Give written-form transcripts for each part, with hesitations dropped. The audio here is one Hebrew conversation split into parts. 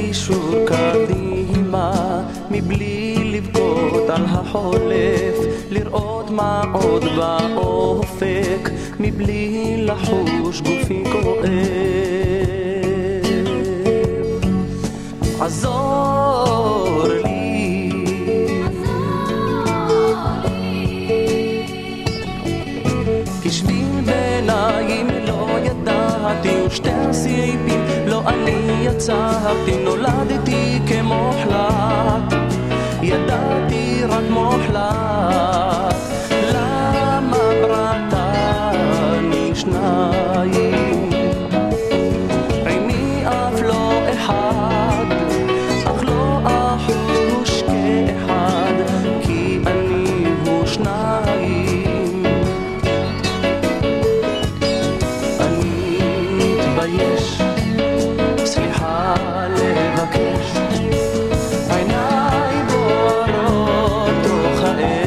שוב קדימה, מבלי לבכות על החולף, לראות מה עוד באופק, מבלי לחוש גופי כואב. עזור לי, כשביל בעיניים לא ידעתי ושתי הסעיפים לא אני יצרתי, נולדתי כמוחלט, ידעתי רק מוחלט. למה בראתני שניים, עימי אף לא אחד, אך לא אחוש כאחד, כי אני הוא שניים. אני מתבייש סליחה לבקש, עיניי בוערות תוך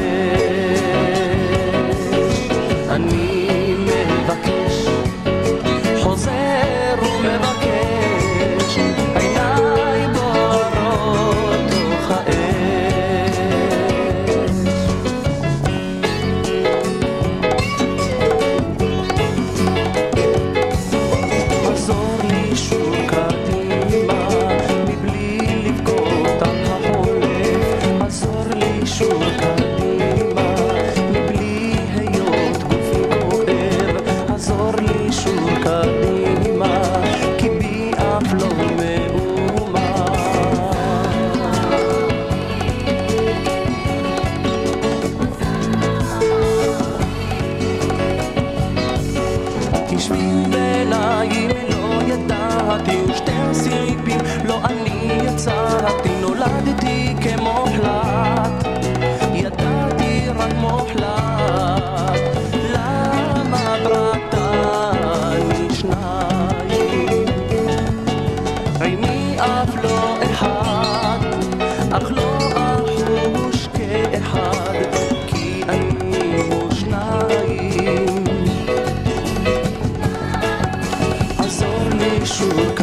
האש. אני מבקש, חוזר ומבקש, עיניי בוערות תוך האש. עזור לי שוב קדימה, מבלי לבכות על החולף. עזור לי שוב קדימה, מבלי היות גופי כואב. עזור לי שוב קדימה, כי בי אף לא מאומה. כשביל בעיניים לא ידעתי ושתי הסעיפים לא אני יצרתי, נולדתי כמוחלט, ידעתי רק מוחלט. למה בראתני שניים, עימי אף לא אחד, אך לא אחוש כאחד, כי אני הוא שניים. עזור לי שוב